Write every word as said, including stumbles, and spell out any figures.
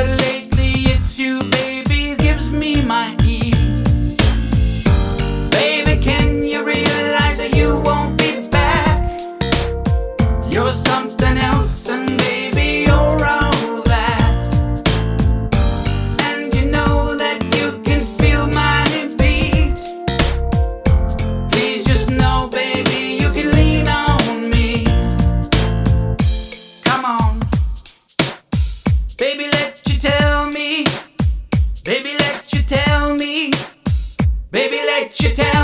but lately it's you, baby, gives me my ease. Baby, can you realize that you won't be back? You're something else, and baby, you're all that. And you know that you can feel my beat. Please just know, baby, you can lean on me. Come on, baby, let you tell me. Baby, let you tell me. Baby, let you tell